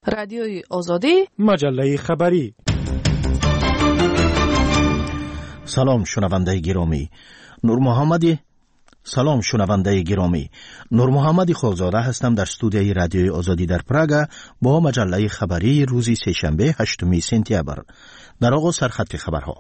رادیوی آزادی، مجله خبری. سلام شنونده گرامی. نور محمدی خالزاده هستم در استودیوی رادیوی آزادی در پراگ با مجله خبری روز سه‌شنبه 8 سپتامبر. در آغاز سرخط خبرها.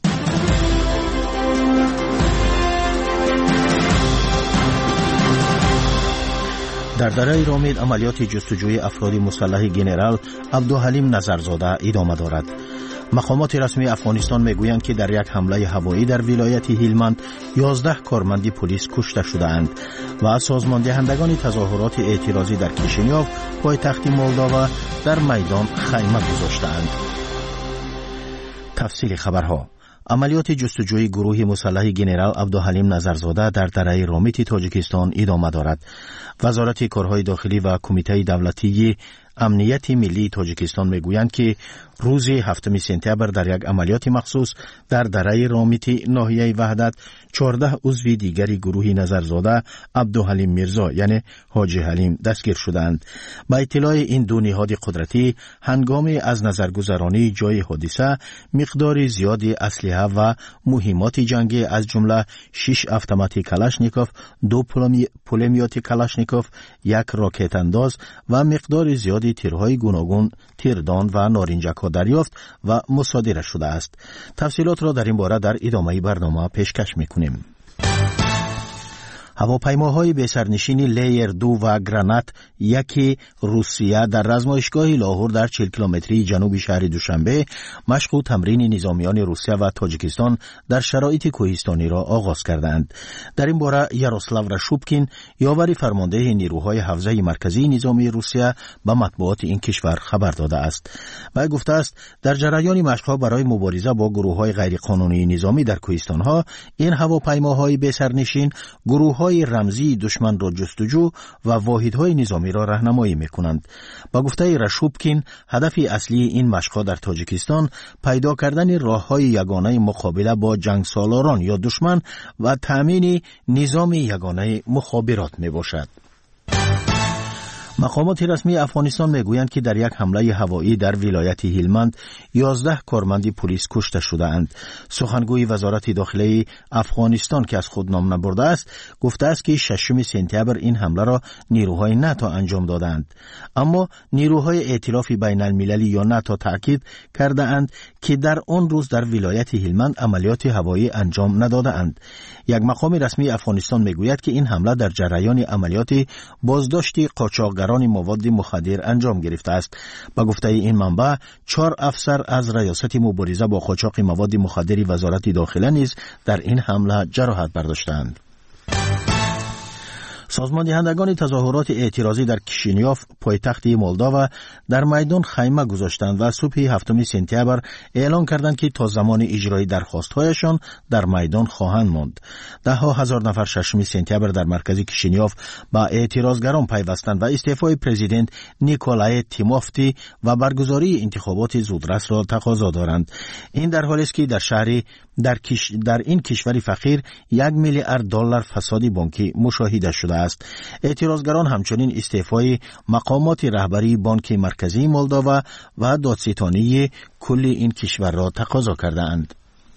در دره رامید عملیات جستجوی افراد مسلح گنرال عبدالحلیم نظرزاده ادامه دارد. مقامات رسمی افغانستان میگویند که در یک حمله هوایی در ولایت هلمند 11 کارمند پلیس کشته شده‌اند و سازمان دهندگان تظاهرات اعتراضی در کشینیاف پایتخت مولداوا در میدان خیمه گذاشته‌اند. تفصیل خبرها. عملیات جستجوی گروه مسلح گنرال عبدالحلیم نظرزاده در دره رامید تاجیکستان ادامه دارد. وزارت کارهای داخلی و کمیته دولتی امنیت ملی تاجیکستان میگویند که روز 7 سپتامبر در یک عملیات مخصوص در دره رامید ناحیه وحدت 14 عضو دیگری گروه نظرزاده عبدالحلیم میرزا یعنی حاجی حلیم دستگیر شدند. با اطلاع این دو نهاد قدرتی هنگام از نظرگذرانی جای حادثه مقدار زیادی اسلحه و مهمات جنگی از جمله 6 اتومات کلاشنیکوف، 2 پولمیات کلاشنیکوف، 1 راکت انداز و مقدار زیادی تیرهای گوناگون، تیردان و نارنجک دریافت و مصادره شده است. تفصیلات را در این باره در ادامه برنامه پیشکش می‌کنیم. هواپیماهای بی‌سرنشین لیر 2 و گرانات یکی روسیه در رزمایشگاه لاهور در 40 کیلومتری جنوب شهر دوشنبه مشق و تمرین نظامیان روسیه و تاجیکستان در شرایط کوهستانی را آغاز کردند. در این باره یاروسلاو راشوبکین یاور فرمانده نیروهای حوزه مرکزی نظامی روسیه به مطبوعات این کشور خبر داده است. و گفته است در جریان مشق‌ها برای مبارزه با گروه‌های غیرقانونی نظامی در کوهستان‌ها این هواپیماهای بی‌سرنشین گروه‌های رمزی دشمن را جستجو و واحدهای نظامی را راهنمایی می‌کنند. با گفته راشوبکین هدف اصلی این مشق‌ها در تاجیکستان پیدا کردن راه‌های یگانه مقابله با جنگسالاران یا دشمن و تأمین نظام یگانه مخابرات میباشد. مقامات رسمی افغانستان میگویند که در یک حمله هوایی در ولایت هلمند 11 کارمند پلیس کشته شده‌اند. سخنگوی وزارت داخلی افغانستان که از خود نام نبرده است گفته است که 6 سپتامبر این حمله را نیروهای ناتو انجام دادند. اما نیروهای ائتلاف بین المللی یا ناتو تاکید کرده اند که در آن روز در ولایت هلمند عملیات هوایی انجام ندادند. یک مقام رسمی افغانستان میگوید که این حمله در جریان عملیات بازداشت قاچاقگران مواد مخدر انجام گرفته است. با گفته این منبع 4 افسر از ریاست مبارزه با قاچاق مواد مخدر وزارت داخله نیز در این حمله جراحت برداشتند. سازمان دهندگان تظاهرات اعتراضی در کشینیاف پایتخت مولداوا در میدان خیمه گذاشتند و صبح 7 سپتامبر اعلان کردند که تا زمان اجرای درخواست‌هایشان در میدان خواهند ماند. ده‌ها هزار نفر 6 سپتامبر در مرکز کشینیاف با اعتراضگران پیوستند و استعفای پرزیدنت نیکولای تیموفتی و برگزاری انتخابات زودرس را تقاضا دارند. این در حالی است که در این کشور فقیر 1 میلیارد دلار فساد بانکی مشاهده شده است. اعتراضگران همچنین استعفای مقامات رهبری بانک مرکزی مولداوا و دادستانی کل این کشور را تقاضا کردند.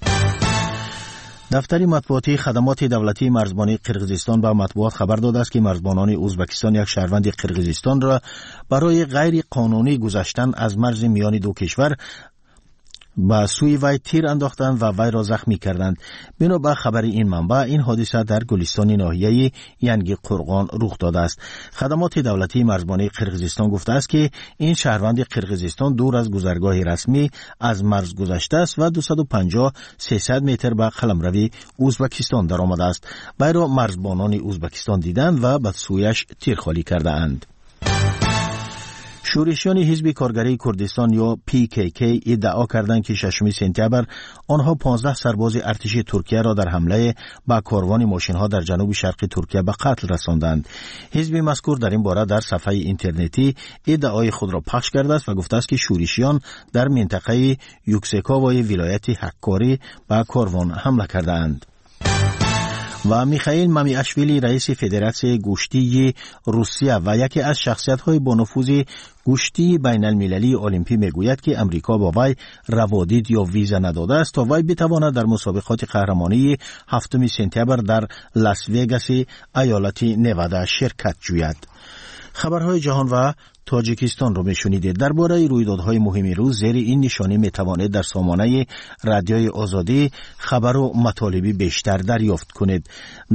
دفتر مطبوعاتی خدمات دولتی مرزبانی قرقیزستان به مطبوعات خبر داده است که مرزبانان ازبکستان یک شهروند قرقیزستان را برای غیر قانونی گذشتن از مرز میان دو کشور با سوی وی تیر انداختند و وی را زخمی کردند. بنا به خبر این منبع این حادثه در گلستان ناحیه ینگی قرغان رخ داده است. خدمات دولتی مرزبانی قرقیزستان گفته است که این شهروند قرقیزستان دور از گذرگاه رسمی از مرز گذشته است و 250-300 متر به قلمرو ازبکستان درآمده است. وی را مرزبانان ازبکستان دیدند و به سویش تیر خالی کردند. شورشیان حزب کارگری کردستان یا PKK ادعا کردند که 6 سپتامبر آنها 15 سرباز ارتش ترکیه را در حمله با کاروان ماشین‌ها در جنوب شرق ترکیه به قتل رساندند. حزب مذکور در این باره در صفحه اینترنتی ادعای خود را پخش کرده است و گفته است که شورشیان در منطقه یوکسکاوای ولایت حکاری به کاروان حمله کردند. و میخائیل مامیاشویلی رئیس فدراسیون گوشتی روسیه و یکی از شخصیت‌های با نفوذ گوشتی بین المللی المپی میگوید که امریکا با وی روادید یا ویزا نداده است تا وی بتواند در مسابقات قهرمانی 7 سپتامبر در لاس وگاس ایالت نوادا شرکت جوید. خبرهای جهان و تاجیکستان رو میشنیدید. درباره رویدادهای مهم روز زیر این نشانی میتوانید در سامانه رادیوی آزادی خبر و مطالبی بیشتر دریافت کنید.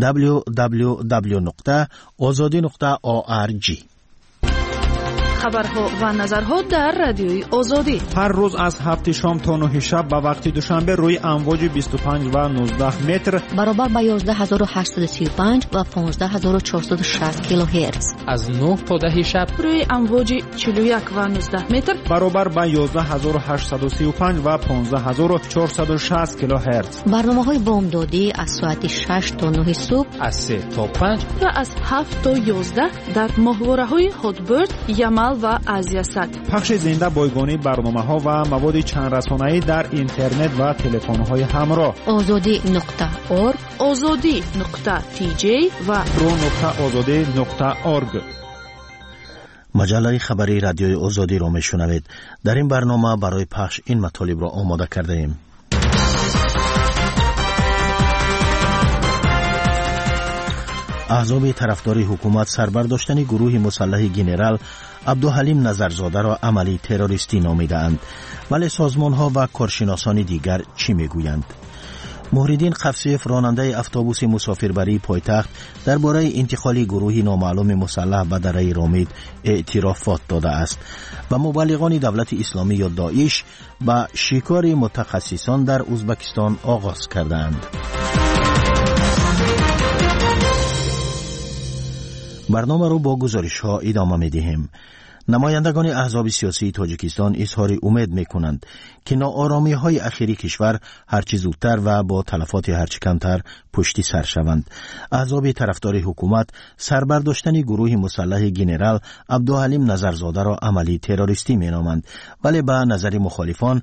www.azadi.org. خبرها و نظرها در رادیوی آزادی هر روز از 7 شام تا 9 شب به وقت دوشنبه روی امواج 25 و 19 متر برابر با 11835 و 15460 کیلوهرتز. از 9 تا 10 شب روی امواج 41 و 19 متر برابر با 11835 و 15460 کیلوهرتز. برنامه‌های بامدادی از ساعت 6 تا 9 صبح، از 3 تا 5 و از 7 تا 11 در ماهواره‌های هاتبرد، یمل و آزیاسات. پخش زنده بایگانی برنامه‌ها و مواد چند رسانه‌ای در اینترنت و تلفن‌های همراه. azadi.org، azadi.tj و pro.azadi.org. مجله خبری رادیوی آزادی را میشنوید. در این برنامه برای پخش این مطالب را آماده کرده ایم. احزاب طرفدار حکومت سربرداشتن گروه مسلح گنرال عبدالحلیم نظرزاده را عملی تروریستی نامیدند، ولی سازمان‌ها و کارشناسان دیگر چی میگویند؟ مهردین قفصیف راننده اتوبوس مسافربری پایتخت درباره انتقال گروهی نامعلوم مسلح به دره رامید اعترافات داده است و مبلغان دولت اسلامی یا داعش به شکار متخصصان در ازبکستان آغاز کردند. برنامه رو با گزارش ها ادامه می دهیم. نمایندگان احزاب سیاسی تاجیکستان اظهار امید می کنند که ناآرامی های اخیری کشور هرچی زودتر و با تلفات هرچی کمتر پشتی سر شوند. احزاب طرفدار حکومت سربرداشتن گروه مسلح گنرال عبدالحلیم نظرزاده را عملی تروریستی می نامند، ولی به نظر مخالفان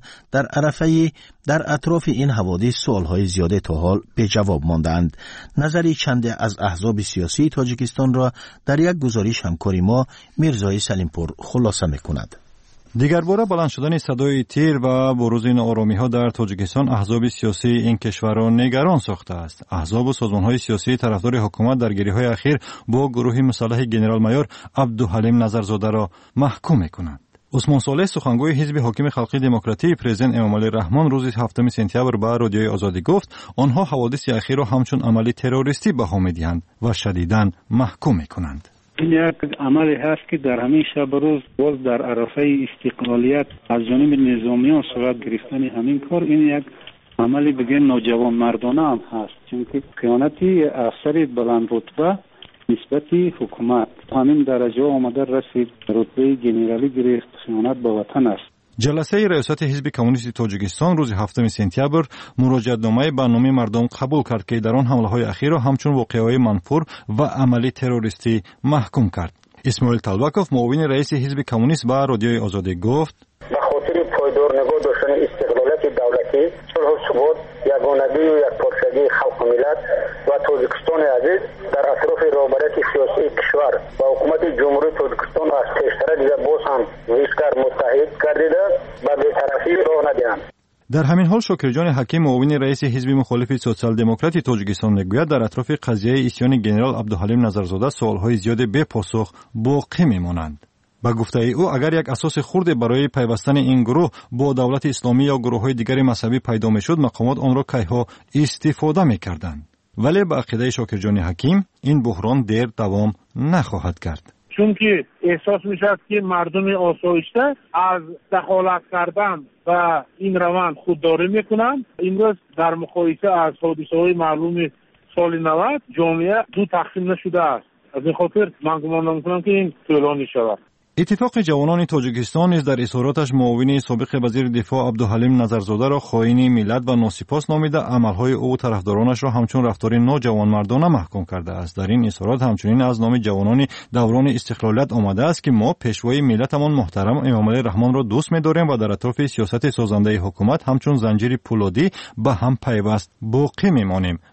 در اطراف این حوادث سوالهای زیاده تا حال به جواب ماندند. نظری چند از احزاب سیاسی تاجیکستان را در یک گزارش همکاری ما میرزای سلیمپور خلاصه می‌کند. دیگر باره بلند شدن صدای تیر و بروز ناآرامی‌ها در تاجیکستان احزاب سیاسی این کشور را نگران ساخته است. احزاب و سازمان‌های سیاسی طرفدار حکومت در گیری‌های اخیر با گروه مسلح گنرال مایور عبدالحلیم نظرزاده را محکوم می‌کنند. عثمان صالح سخنگوی حزب حاکم خلقی دموکراتی پرزیدنت امامعلی رحمان روز 7 سپتامبر به رادیوی آزادی گفت آنها حوادث اخیر را همچون عملی تروریستی بها می‌دهند و شدیداً محکوم می‌کنند. این یک عملی هست که در همین شب روز باز در عرصه استقلالیت از جانب نظامیان صورت گرفتن همین کار، این یک عملی بگن نوجوان مردانه هم هست، چون که خیانتی افسر بلند رتبه نسبت حکومت همین درجه آمده رسید، رتبه گنرالی گرفت، خیانت به وطن است. جلسه ریاست حزب کمونیست تاجیکستان روز 7 سپتامبر مراجعه‌نامه برنامه مردم قبول کرد که در آن حمله‌های اخیر را همچون واقعه‌های منفور و عملی تروریستی محکوم کرد. اسماعیل طلبکوف معاون رئیس حزب کمونیست به رادیوی آزادی گفت به خاطر پایدار نگاه داشتن استقلالیت دولتی، صلح و ثبات، یگانگی و یکپارچگی خلق و ملت و تاجیکستان عزیز در اطراف رهبریت سیاسی کشور و حکومت جمهوری تاجیکستان از پیشتر دیگر باز هم ویشکر متحد گردیده و بی‌طرفی راه ندهند. در همین حال شکرجان حکیم معاون رئیس حزب مخالف سوسیال دموکراتی تاجیکستان میگوید در اطراف قضیه اسیان گنرال عبدالحلیم نظرزاده سوالهای زیاد بے پاسخ باقی میمانند. با گفته او اگر یک اساس خرد برای پیوستن این گروه با دولت اسلامی یا گروه‌های دیگر مذهبی پیدا میشد، مقامات آن را کیها استفاده میکردند. ولی با عقیده شکرجان حکیم این بحران دیر دوام نخواهد کرد. چون که احساس میشد که مردم آسایشته از دخالت کردن و این روند خودداری میکنند. امروز در مقایسه از حادثه‌های معلوم سال 90 جامعه دو تقسیم نشده است. از این خاطر من گمان میکنم که این طولانی شود. اتفاق جوانان تاجیکستان نیز در اظهاراتش معاون سابق وزیر دفاع عبدالحلیم نظرزاده را خائن ملت و ناسپاس نامیده، عملهای او و طرفدارانش را همچون رفتار نوجوانمردانه محکوم کرده است. در این اظهارات همچنین از نام جوانان دوران استقلالیت آمده است که ما پیشوای ملتمان محترم امامعلی رحمان را دوست می‌داریم و در اطراف سیاست سازنده حکومت همچون زنجیر پولادی به هم پیوست باقی می‌مانیم.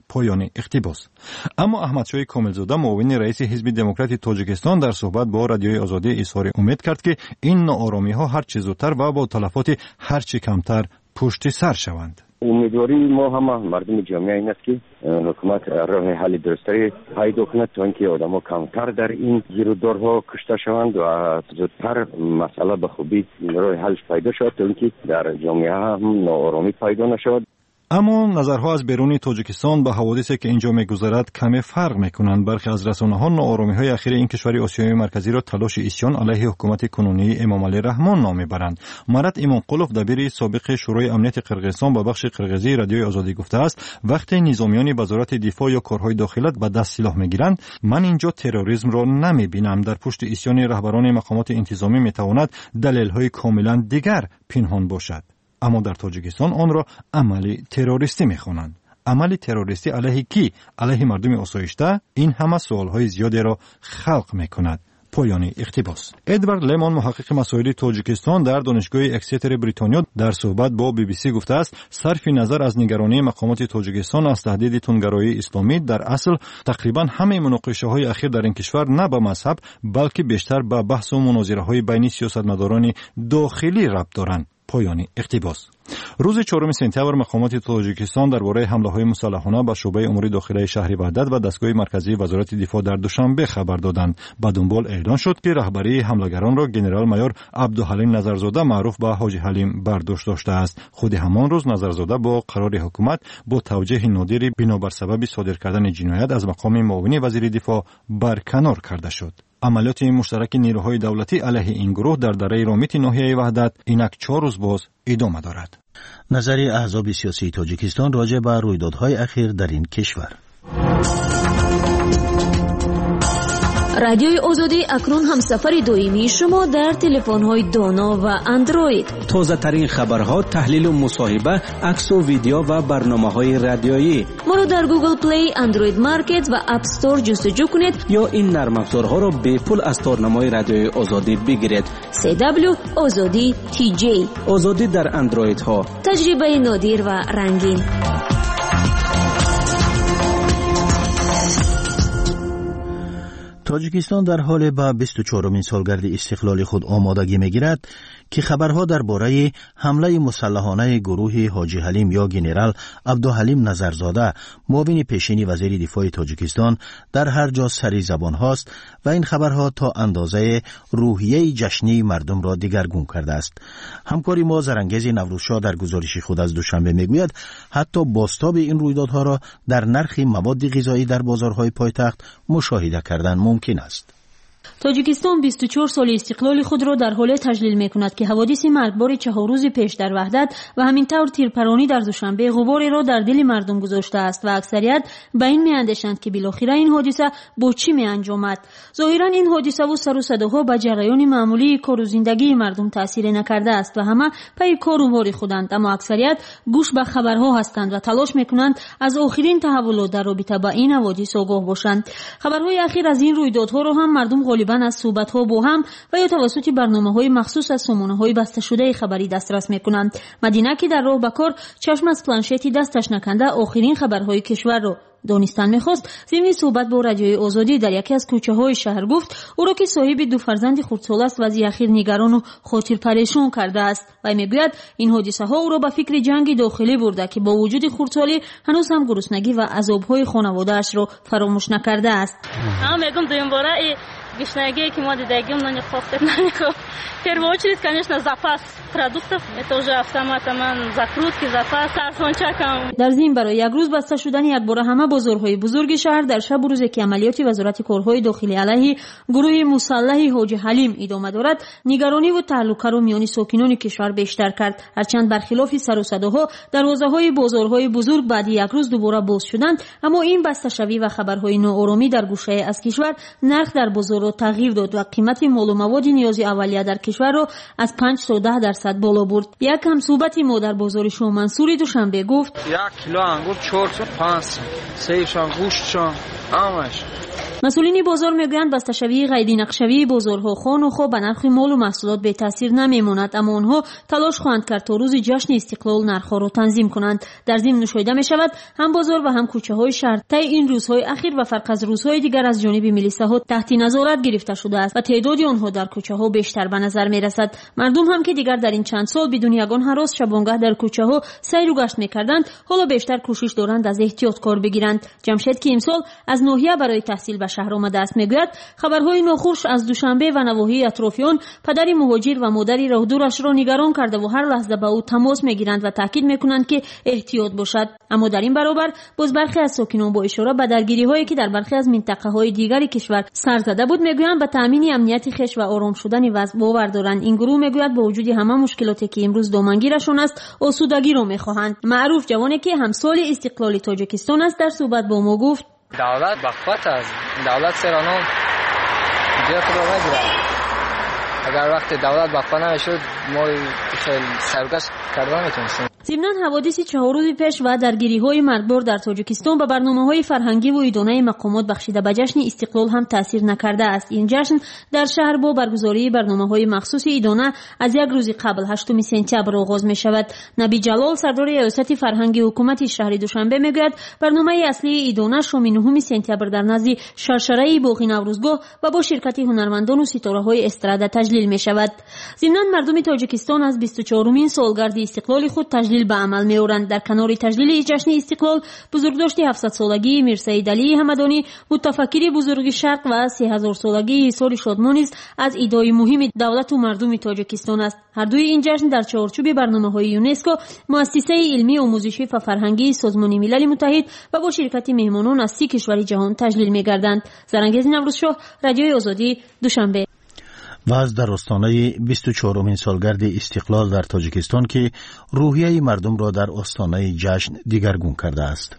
پایان اقتباس. اما احمدشاه کاملزاده معاون رئیس حزب دموکرات تاجیکستان در صحبت با رادیوی آزادی اظهار امید کرد که این ناآرامی‌ها هر چه زودتر و با تلفات هر چه کمتر پشت سر شوند. امیدواری ما هم مردم جامعه این است که حکومت راه حل درستی پیدا کند تا اینکه آدم‌ها کمتر در این گیرودارها کشته شوند و زودتر مسئله به خوبی راه حلش پیدا شود تا اینکه در جامعه هم ناآرامی پیدا نشود. اما نظرها از بیرون تاجیکستان به حوادثی که اینجا می‌گذرد کمی فرق می‌کنند. برخی از رسانه‌ها ناآرامی‌های اخیر این کشور آسیای مرکزی را تلاش اسیان علیه حکومت کنونی امام علی رحمان نام می‌برند. مراد ایمانقلوف دبیر سابق شورای امنیت قرقیزستان به بخش قرقیزی رادیوی آزادی گفته است وقتی نظامیان وزارت دفاع یا کارهای داخلیت به دست سلاح می‌گیرند من اینجا تروریسم را نمی‌بینم. در پشت اسیان رهبران مقامات انتظامی می‌تواند دلایل‌های کاملاً دیگر پنهان باشد. اما در تاجیکستان آن را عملی تروریستی می‌خوانند. عملی تروریستی علیه کی؟ علیه مردم آسایشته؟ این همه سوال‌های زیادی را خلق می‌کند. پایان اقتباس. ادوارد لیمون محقق مسائل تاجیکستان در دانشگاه اکستر بریتانیا در صحبت با BBC گفته است صرف نظر از نگرانی مقامات تاجیکستان از تهدید تندگرایی اسلامی در اصل تقریبا همه مناقشه‌های اخیر در این کشور نه به مذهب بلکه بیشتر به بحث و مناظره‌های بین سیاستمداران داخلی ربط دارند. پایان اقتباس. روز 4 سپتامبر مقامات تاجیکستان درباره حمله‌های مسلحانه به شعبه امور داخلی شهر وحدت و دستگاه مرکزی وزارت دفاع در دوشنبه خبر دادند. به دنبال اعلان شد که رهبری حملگران را ژنرال مایور عبدالحلیم نظرزاده معروف به حاجی حلیم برداشت داشته است. خود همان روز نظرزاده با قرار حکومت با توجیه نادری بنابر سبب صادر کردن جنایت از مقام معاون وزیر دفاع برکنار کرده شد. عملیات مشترک نیروهای دولتی علیه این گروه در دره رامیت ناحیه وحدت اینک 4 روز باز ادامه دارد. نظر احزاب سیاسی تاجیکستان راجع به رویدادهای اخیر در این کشور. رادیوی آزادی اکنون همسفر دائمی شما در تلفن‌های دانا و اندروید. تازه ترین خبرها، تحلیل و مصاحبه، عکس و ویدیو و برنامه‌های رادیویی. ما رو در گوگل پلی، اندروید مارکت و اپ استور جستجو کنید یا این نرم افزارها را به پول از تارنمای رادیوی آزادی بگیرید. CW آزادی TJ. آزادی در اندروید ها. تجربه نادر و رنگین. تاجیکستان در حال به 24مین سالگرد استقلال خود آمادگی می‌گیرد که خبرها درباره حمله مسلحانه گروه حاجی حلیم یا ژنرال عبدالحلیم نظرزاده معاون پیشین وزیر دفاع تاجیکستان در هر جا سری زبان هاست و این خبرها تا اندازه روحیه جشنی مردم را دگرگون کرده است. همکاری ما زرانگیز نوروزشاه در گزارش خود از دوشنبه میگوید حتی بازتاب این رویدادها را در نرخ مواد غذایی در بازارهای پایتخت مشاهده کردن ممکن است. تاجیکستان 24 سال استقلال خود را در حال تجلیل می‌کند که حوادث مرگبار 4 روز پیش در وحدت و همینطور تیرپرانی در دوشنبه غباری را در دل مردم گذاشته است و اکثریت به این می‌اندیشند که بالاخره این حادثه با چی می‌انجامد. ظاهراً این حادثه و سر و صداها به جریان معمولی کار و زندگی مردم تأثیر نکرده است و همه پی کار و بار خودند، اما اکثریت گوش به خبرها هستند و تلاش می‌کنند از آخرین تحولات در رابطه با این حوادث آگاه باشند. خبرهای اخیر از این رویدادها را هم مردم غالباً از صحبت‌ها با هم و یا توسط برنامه‌های مخصوص از سامانه‌های بسته شده خبری دسترس می‌کنند. مدینه که در راه به کار چشم از پلنشتی دستش نکنده آخرین خبرهای کشور را دانستن می‌خواست، ضمن صحبت با رادیوی آزادی در یکی از کوچه‌های شهر گفت او را که صاحب 2 فرزند خردسال است وضع اخیر نگران و خاطر پریشان کرده است و میگوید این حادثه‌ها او را به فکر جنگ داخلی برده که با وجود خردسالی هنوز هم گرسنگی و عذاب‌های خانواده‌اش را فراموش نکرده است. میگم دوباره гишнагие ки мо дидагим но не хохтет намехо. В первую очередь, конечно, запас продуктов. Это уже автоматом закрутки, запас, арсончакам. در ضمن برای یک روز بسته شدن یک بار همه بازارهای بزرگ شهر در شب و روزی که عملیات وزارت کارهای داخلی علیه گروه مسلح حاجی حلیم ادامه دارد، نگرانی و تعلق را میان ساکنان کشور بیشتر کرد. هرچند برخلاف سر و صداها دروازه‌های بازارهای بزرگ بعد یک روز دوباره باز شدند، اما این بسته شوی و خبرهای ناآرامی در گوشه از کشور نرخ در بازار را تغییر داد و قیمت مال و مواد نیاز اولیه در کشور را از 5 تا 10% بالا برد. یک همصحبت ما در بازار شاه منصور دوشنبه گفت 1 کیلو انگور 4 تا 5 سیبشان گوشتشان همش. مسئولین بازار میگویند بسته‌شوی قیدی نقشوی بازارها خانوخو به نرخ مال و محصولات به تاثیر نمیماند، اما آنها تلاش خواهند کرد تا روز جشن استقلال نرخ‌ها را تنظیم کنند. در ضمن نشایده می‌شود هم بازار و هم کوچه‌های شهر طی این روزهای اخیر و فرق از روزهای دیگر از جانب میلیساها تحت نظارت گرفته شده است و تعداد آنها در کوچه‌ها بیشتر به نظر می‌رسد. مردم هم که دیگر در این چند سال بدون یگان هراس شبانگاه در کوچه‌ها سیر و گشت می‌کردند، حالا بیشتر کوشش دارند از احتیاط کار بگیرند. جمشید که امسال از ناحیه برای تحصیل به شهر آمده است میگوید خبرهای ناخوش از دوشنبه و نواحی اطرافیان پدر مهاجر و مادری راهدورش را نگران کرده و هر لحظه به او تماس میگیرند و تاکید میکنند که احتیاط باشد. اما در این برابر باز برخی از ساکنان با اشاره به درگیری‌هایی که در برخی از منطقه‌های دیگر کشور سر زده بود میگویند به تامین امنیت خویش و آرام شدن وضع باور دارند. این گروه میگوید با وجود همه مشکلاتی که امروز دامنگیرشون است آسودگی را میخواهند. معروف جوانی که همسال استقلال تاجیکستان است در صحبت با ما گفت دولت بخوت است، دولت سرانو جای خود را نگیرد. اگر وقت دولت بخواه نشد ما خیلی سرگشت کردن میتونستیم. ضمناً حوادث 4 روز پیش و درگیری‌های مرگبار در تاجیکستان به برنامه‌های فرهنگی و ادانه مقامات بخشیده به جشن استقلال هم تاثیر نکرده است. این جشن در شهر با برگزاری برنامه‌های مخصوص ادانه از یک روز قبل 8 سپتامبر آغاز می‌شود. نبی جلال سردار ریاست فرهنگی حکومت شهر دوشنبه میگوید برنامه اصلی ادانه شام 9 سپتامبر در نزد شرشره باغ نوروزگاه و با شرکت هنرمندان و ستاره‌های استرادا تجلیل می‌شود. ضمناً مردم تاجیکستان از 24مین سالگرد استقلال خود تجلیل به عمل می‌آورند. در کنار تجلیل جشن استقلال بزرگداشت 700 سالگی میرسید علی حمدانی متفکر بزرگ شرق و 3000 سالگی حصار شادمان است از ایدای مهم دولت و مردم تاجیکستان است. هر دوی این جشن در چارچوب برنامه‌های یونسکو، مؤسسه علمی آموزشی و فرهنگی سازمان ملل متحد و با شرکت مهمانان از 30 کشور جهان تجلیل می‌گردند. زرنگیز نوروزشاه، رادیوی آزادی، دوشنبه. و از در آستانه 24مین سالگرد استقلال در تاجیکستان که روحیه مردم را در آستانه جشن دیگرگون کرده است.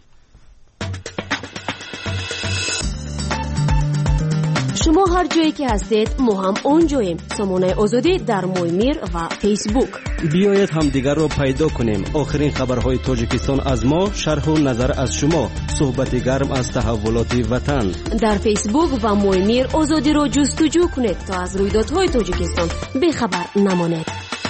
شما هر جایی که هستید ما هم اونجاییم. سامانه آزادی در مویمیر و فیسبوک. بیایید هم دیگر را پیدا کنیم. آخرین خبرهای تاجیکستان از ما، شرح و نظر از شما، صحبت گرم از تحولات وطن. در فیسبوک و مویمیر آزادی را جستجو کنید تا از رویدادهای تاجیکستان بیخبر نمانید.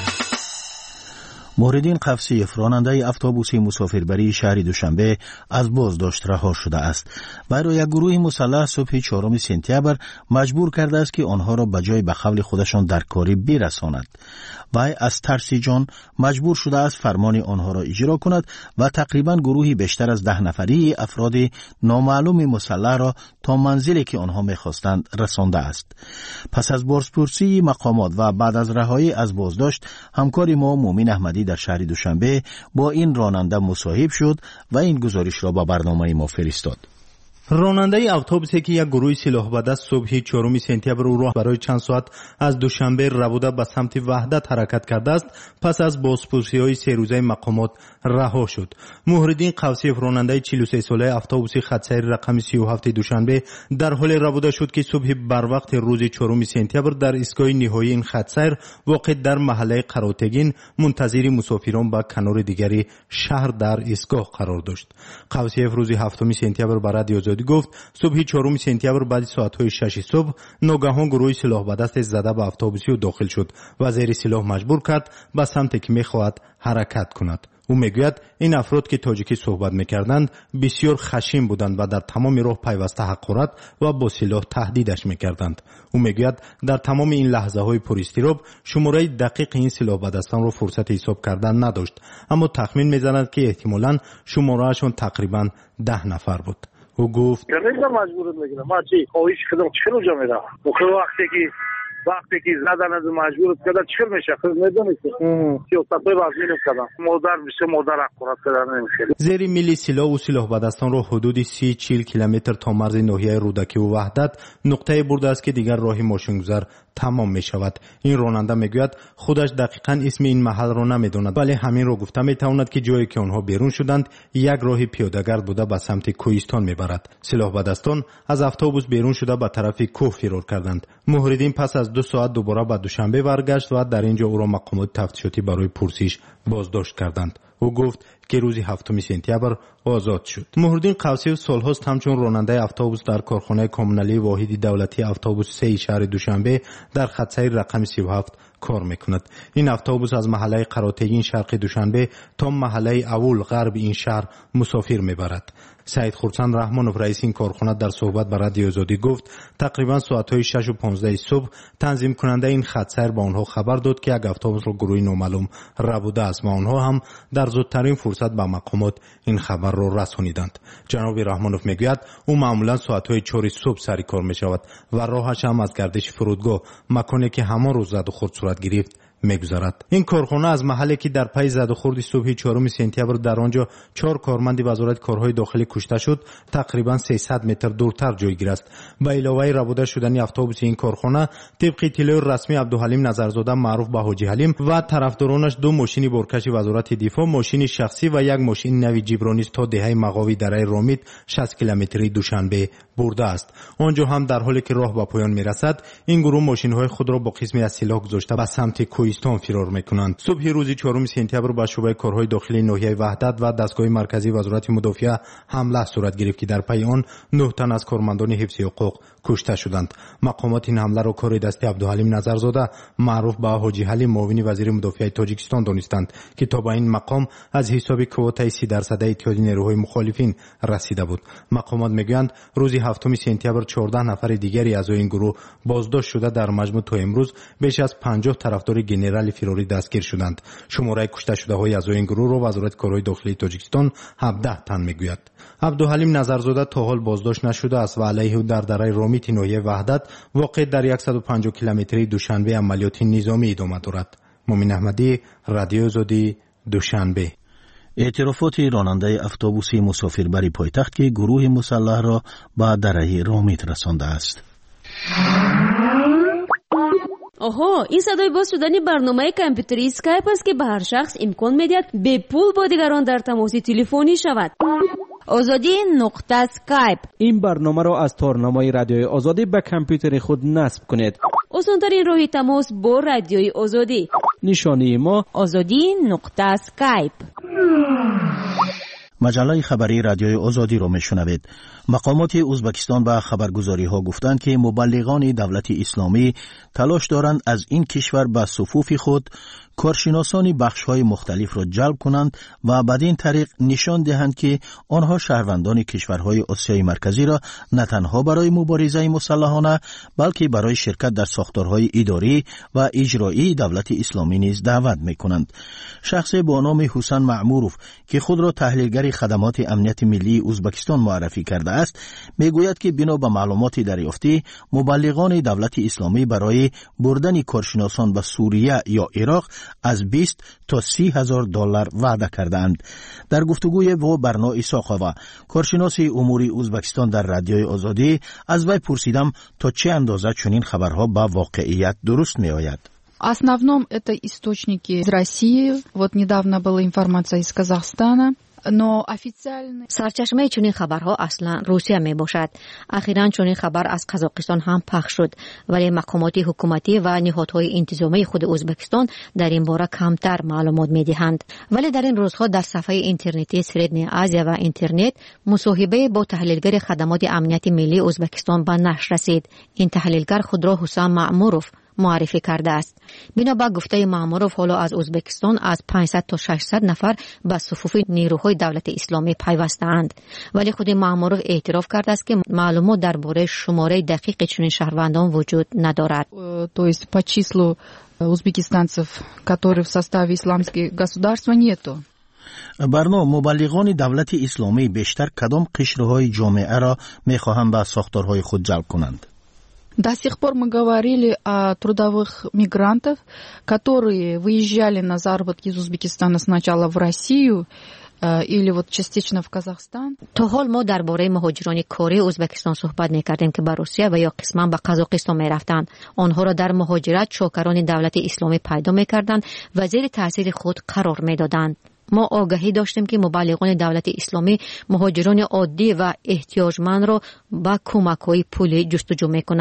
موردین قفصیف راننده اتوبوس مسافربری شهر دوشنبه از بازداشت رها شده است. وی را یک گروه مسلح صبح 4 سپتامبر مجبور کرده است که آنها را به جای به قول خودشان در کاری برساند. وی از ترس جان مجبور شده است فرمان آنها را اجرا کند و تقریبا گروهی بیشتر از 10 نفری افراد نامعلوم مسلح را تا منزلی که آنها می‌خواستند رسانده است. پس از بازپرسی مقامات و بعد از رهایی از بازداشت، همکار ما مومن احمدی در شهر دوشنبه با این راننده مصاحب شد و این گزارش را با برنامه ما فرستاد. راننده اتوبوسی که یک گروه سلاح به دست صبح 4 سپتامبر او را برای چند ساعت از دوشنبه ربوده به سمت وحدت حرکت کرده است، پس از بازپرسی‌های 3 روزه مقامات رها شد. مهردین قوسیف راننده 43 ساله اتوبوس خط‌سیر رقم 37 دوشنبه در حال ربوده شد که صبح بر وقت روز 4 سپتامبر در ایستگاه نهایی این خط‌سیر واقع در محله قراتگین منتظر مسافران به کنار دیگری شهر در ایستگاه قرار داشت. قوسیف روز 7 سپتامبر به رادیو آزادی گفت صبح 4 سپتامبر بعد ساعت‌های 6 صبح ناگهان گروه سلاح به دست زده به اتوبوس و داخل شد و زیر سلاح مجبور کرد به سمتی که می‌خواهد حرکت کند. او میگوید این افراد که تاجیکی صحبت میکردند بسیار خشن بودند و در تمام راه پیوسته حقارت و با سلاح تهدیدش میکردند. او میگوید در تمام این لحظه های پر اضطراب شماره دقیق این سلاح به دستان را فرصت حساب کردن نداشت، اما تخمین میزند که احتمالاً شمارهشان تقریبا 10 نفر بود. او گفت مجبور میگیرم ما چی خواهش کردم چرا جا میرم وقتی که زدن از مجبورت کردن چیکار میشه خود میدونید که اوتاپای وزنی کردن مادر میشه مادر حقارت کردن نمیشه. زیر میلی سلاح و سلاح به دستان را حدود 30-40 کیلومتر تا مرز ناحیه رودکی و وحدت نقطه برده است که دیگر راه ماشینگذار تمام می شود. این راننده میگوید خودش دقیقاً اسم این محل را نمیداند، ولی همین را گفته میتواند که جایی که آنها بیرون شدند یک راه پیاده‌گرد بوده به سمت کوهستان میبرد. سلاح به دستان از اتوبوس بیرون شده به طرف کوه فرار کردند. مهردین پس از 2 ساعت دوباره به دوشنبه برگشت و در اینجا او را مقامات تفتیشاتی برای پرسش بازداشت کردند. او او گفت که روز 7 سپتامبر آزاد شد. مهردین قوسی سالهاست همچون راننده اتوبوس در کارخانه کمونالی واحد دولتی اتوبوس 3 شهر دوشنبه در خط سیر رقم 37 کار میکند. این اتوبوس از محله قراتگین شرق دوشنبه تا محله اول غرب این شهر مسافر میبرد. سعید خورسند رحمانوف رئیس این کارخانه در صحبت با رادیو آزادی گفت تقریبا ساعت‌های 6 و 15 صبح تنظیم کننده این خط سیر به آنها خبر داد که یک اتوبوس را گروهی نامعلوم ربوده است و آنها هم در زودترین فرصت به مقامات این خبر را رسانیدند. جناب رحمانوف میگوید او معمولا ساعت‌های 4 صبح سر کار میشود و راهش هم از گردش فرودگاه مکانی که همان روز زد و خورد صورت گرفت میگذرد. این کارخانه از محلی که در پی زد و خورد صبح 4 سپتامبر در آنجا 4 کارمند وزارت کارهای داخلی کشته شد تقریبا 300 متر دورتر جایگیر است. به علاوه ربوده شدن اتوبوس این کارخانه طبق اطلاع رسمی عبدالحلیم نظرزاده معروف به حاجی حلیم و طرفدارانش 2 ماشین بارکش وزارت دفاع، ماشین شخصی و 1 ماشین نوی جبرانی تا دهه مغاوی دره رامید 60 کیلومتری دوشنبه برده است. آنجا هم در حالی که راه به پایان میرسد این گروه ماشین‌های خود را با قسمی از سلاح گذاشته به سمت کوهستان فرار میکنند. صبح روز 4 سپتامبر به شعبه کارهای داخلی ناحیه وحدت و دستگاه مرکزی وزارت مدافعه حمله صورت گرفت که در پی آن 9 تن از کارمندان حفظ حقوق کشته شدند. مقامات این حمله را کار دستی عبدالحلیم نظرزاده معروف به حاجی حلیم معاون وزیر مدافع تاجیکستان دانستند که تا به این مقام از حساب کوتای 30% اتحادیه نیروهای مخالفین رسیده بود. مقامات میگویند روز 7 سپتامبر 14 نفر دیگری از این گروه بازداشت شده در مجموع تا امروز بیش از 50 طرفدار ژنرال فراری دستگیر شدند. شماره کشته شده های از این گروه را وزارت کارهای داخلی تاجیکستان 17 تن میگوید. عبدالحلیم نظرزاده تا حال بازداشت نشده است و علیه او در دره رامیت ناحیه وحدت واقع در 150 کیلومتری دوشنبه عملیات نظامی ادامه دارد. مومن احمدی، رادیو آزادی، دوشنبه. اعترافات راننده اتوبوسی مسافربری پایتخت که گروه مسلح را به دره رامیت رسانده است. آها، این صدای باز شدن برنامه کامپیوتری اسکایپ است که به هر شخص امکان میدهد به پول با دیگران در تماس تلفنی شود. آزادی نقطه اسکایپ. این برنامه را از تارنمای رادیوی آزادی به کامپیوتر خود نصب کنید. آسان‌ترین راه تماس با رادیوی آزادی. نشانی ما آزادی نقطه اسکایپ. مجله خبری رادیوی آزادی را میشنوید. مقامات ازبکستان به خبرگزاری ها گفتند که مبلغان دولت اسلامی تلاش دارند از این کشور به صفوف خود کارشناسان بخش‌های مختلف را جلب کنند و بدین طریق نشان دهند که آنها شهروندان کشورهای آسیای مرکزی را نه تنها برای مبارزه مسلحانه بلکه برای شرکت در ساختارهای اداری و اجرایی دولت اسلامی نیز دعوت می‌کنند. شخص با نام حسین معموروف که خود را تحلیلگر خدمات امنیت ملی ازبکستان معرفی کرده است، میگوید که بنا به معلومات دریافتی مبلغان دولت اسلامی برای بردن کارشناسان به سوریه یا عراق از 20 تا 30 هزار دلار وعده کردند. در گفتگوی با برنا ایساقova کارشناس امور ازبکستان در رادیوی آزادی از وی پرسیدم تا چه اندازه چنین خبرها با واقعیت درست می آید. В основном это источники из России. Вот недавно была информация из Казахстана. سرچشمه چنین خبرها اصلا روسیه می باشد. اخیراً چنین خبر از قزاقستان هم پخش شد، ولی مقامات حکومتی و نهادهای انتظامی خود ازبکستان در این باره کمتر معلومات می دهند. ولی در این روزها در صفحه اینترنتی سردن آزیا و اینترنت مصاحبه با تحلیلگر خدمات امنیت ملی ازبکستان به نشر رسید. این تحلیلگر خود را حسین معموروف معرفی کرده است. بنا به گفته معموروف حالا از ازبکستان از 500 تا 600 نفر به صفوف نیروهای دولت اسلامی پیوسته‌اند، ولی خود معموروف اعتراف کرده است که معلومات درباره شماره دقیق چنین شهروندان وجود ندارد. То есть по числу узбекистанцев, которые в составе исламских государств нету. برنامه مبلغان دولت اسلامی بیشتر کدام قشرهای جامعه را می‌خواهند به ساختارهای خود جلب کنند؟ До сих пор мы говорили о трудовых мигрантах, которые выезжали на заработки из Узбекистана сначала в Россию или вот частично в Казахстан. تا حال ما درباره مهاجران کاری ازبکستان صحبت می‌کردیم که به روسیه و یا قسما به قزاقستان می‌رفتند. آنها را در مهاجرت چاکران دولت اسلامی پیدا می‌کردند و زیر تاثیر خود قرار می‌دادند. ما آگاهی داشتیم که مبلغان دولت اسلامی مهاجران عادی و احتیاجمند را با کمک‌های پولی جستجو می‌کنند.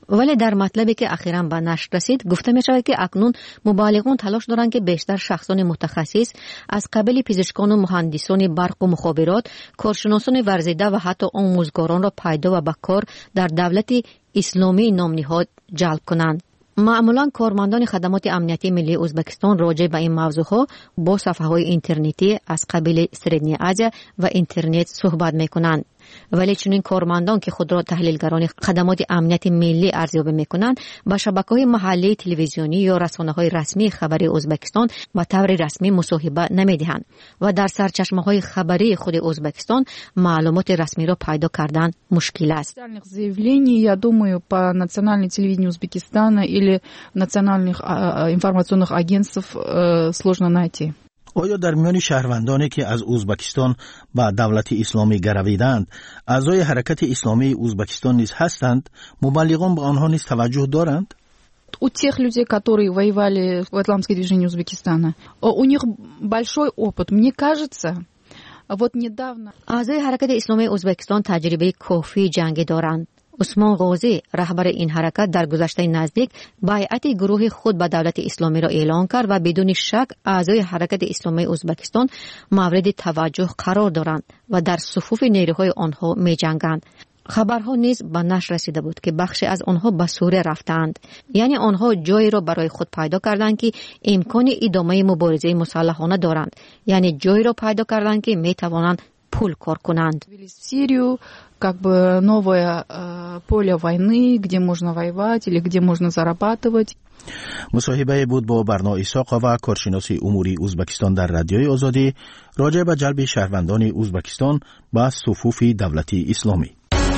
ولی در مطلبی که اخیراً به نشر رسید گفته می شود که اکنون مبالغون تلاش دارند که بیشتر شخصان متخصص از قبیل پزشکان و مهندسان برق و مخابرات، کارشناسان ورزیده و حتی آموزگاران را پیدا و به کار در دولت اسلامی نام نهاد جلب کنند. معمولا کارمندان خدمات امنیتی ملی ازبکستان راجع به این موضوعها با صفحه‌های اینترنتی از قبیل سردنی آسیا و اینترنت صحبت می‌کنند. ولی چنین کارمندان که خود را تحلیلگران خدمات امنیت ملی ارزیابی می‌کنند با شبکه‌های محلی تلویزیونی یا رسانه‌های رسمی خبری ازبکستان به طور رسمی مصاحبه نمی‌دهند و در سرچشمه‌های خبری خود ازبکستان معلومات رسمی را پیدا کردن مشکل است. Заявлений, я думаю, по национальной телевидению Узбекистана или национальных информационных агентств сложно найти. آیا در میان شهروندانی که از ازبکستان به دولت اسلامی گرویدند اعضای حرکت اسلامی ازبکستان نیز هستند؟ مبلغان به آنها نیز توجه دارند؟ У тех людей, которые воевали в исламском движении Узбекистана, у них большой опыт. Мне кажется, вот недавно اعضای حرکت اسلامی ازبکستان تجربه کافی جنگی دارند. عثمان غازی رهبر این حرکت در گذشته نزدیک بیعت گروه خود به دولت اسلامی را اعلان کرد و بدون شک اعضای حرکت اسلامی ازبکستان مورد توجه قرار دارند و در صفوف نیروهای آنها می جنگند. خبرها نیز به نشر رسیده بود که بخشی از آنها به سوریه رفتند، یعنی آنها جایی را برای خود پیدا کردند که امکان ادامه مبارزه مسلحانه دارند، یعنی جایی را پیدا کردند که می توانند پول کار کنند. Сирию, как бы новое поле войны, где можно воевать или где можно зарабатывать. مصاحبه بود با برنا ایساقا و کارشناس اموری ازبکستان در رادیوی آزادی راجع به جلب شهروندان ازبکستان به صفوف دولتی اسلامی.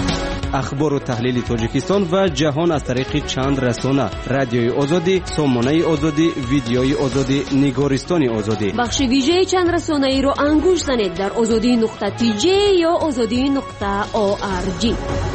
اخبار و تحلیل تاجیکستان و جهان از طریق چند رسانه: رادیوی آزادی، سامانه آزادی، ویدیوی آزادی، نگارستان آزادی. بخش ویژه چند رسانه ای رو انگوش زنید در azadi.tj یا azadi.org.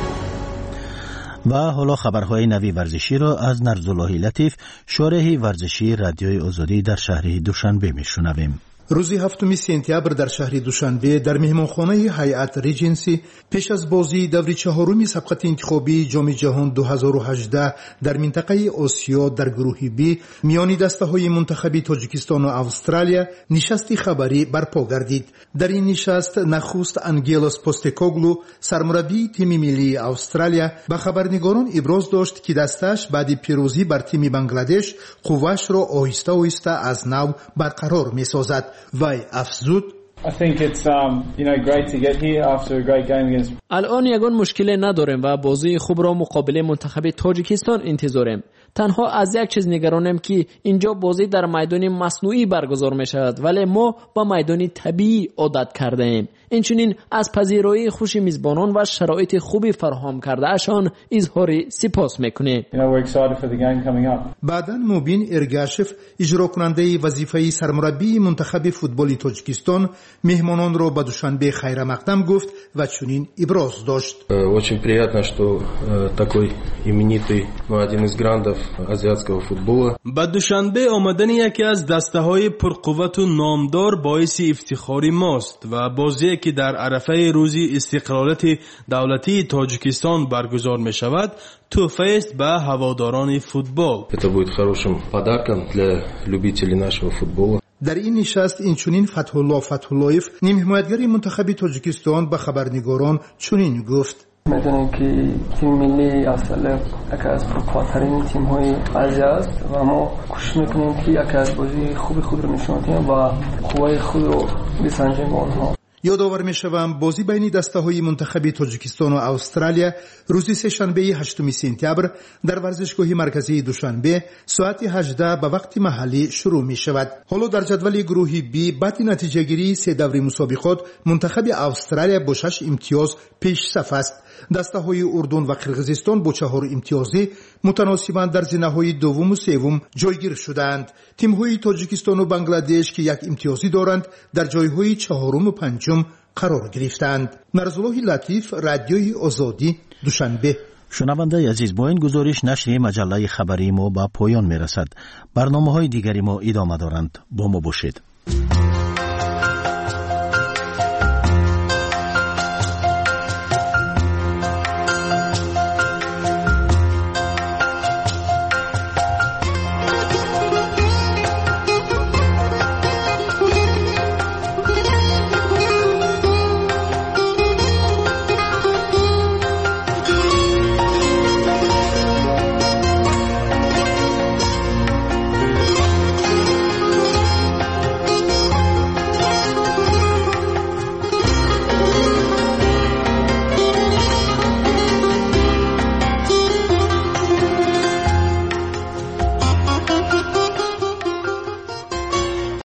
و حالا خبرهای نوی ورزشی را از نرزالله لطیف، شارح ورزشی رادیوی آزادی در شهر دوشنبه میشنویم. روز 7 سپتامبر در شهر دوشنبه در مهمانخانه هیئت ریجنسی پیش از بازی دور چهارم سبقت انتخابی جام جهان 2018 در منطقه آسیا در گروه بی میان دسته‌های منتخب تاجیکستان و استرالیا نشستی خبری برپا گردید. در این نشست نخست انگیلوس پوستکوگلو سرمربی تیم ملی استرالیا به خبرنگاران ابراز داشت که دستش بعد پیروزی بر تیم بنگلادش قوتش را آهسته آهسته از نو برقرار می‌سازد. وای افزود الان یگان مشکل نداریم و بازی خوب را مقابل منتخب تاجیکستان انتظاریم. تنها از یک چیز نگرانم که اینجا بازی در میدان مصنوعی برگزار می شود، ولی ما با میدان طبیعی عادت کرده ایم. اینچنین از پذیرایی خوش میزبانان و شرایط خوبی فراهم کرده اشان اظهار سپاس میکنیم. بعداً موبین ارگاشف اجرا کننده وظیفه سرمربی منتخب فوتبال تاجیکستان مهمانان را به دوشنبه خیر مقدم گفت و چنین ابراز داشت. Очень приятно, что такой именитый, один из грандов азиатского футбола. به دوشنبه آمدن یکی از دسته‌های پرقوت و نامدار باعث افتخار ماست و بازی که در عرفه روزی استقلالت دولتی تاجیکستان برگزار می شود تحفه است به هواداران فوتبال. Это будет хорошим подарком для любителей нашего футбола. در این نشست اینچنین فتح‌الله فتح‌اللهیف نیم حمایتگر منتخب تاجیکستان به خبرنگاران چنین گفت: میدونیم که تیم ملی اصلا یکی از پرقوت‌ترین تیم‌های آسیا است و ما کوشش می‌کنیم که یکی از بازی خوب خود رو نشون دهیم و قوای خود رو بسنجیم با آنها. یادآور می‌شوم بازی بین دسته‌های منتخب تاجیکستان و استرالیا روز سه‌شنبه 8 سپتامبر در ورزشگاه مرکزی دوشنبه ساعت 18 به وقت محلی شروع می‌شود. حالا در جدول گروه بی بعد نتیجه‌گیری سه دور مسابقات منتخب استرالیا با 6 امتیاز پیش‌صف است. دسته‌های اردن و قرقیزستان با 4 امتیازی متناسباً در زینه‌های دوم و سوم جایگیر شدند. تیم‌های تاجیکستان و بنگلادش که یک امتیازی دارند در جای‌های چهارم و پنجم قرار گرفتند. نرزالله لطیف، رادیوی آزادی، دوشنبه. شنونده عزیز، با این گزارش نشر مجله خبری ما به پایان میرسد. برنامه‌های دیگری ما ادامه دارند. با ما باشید.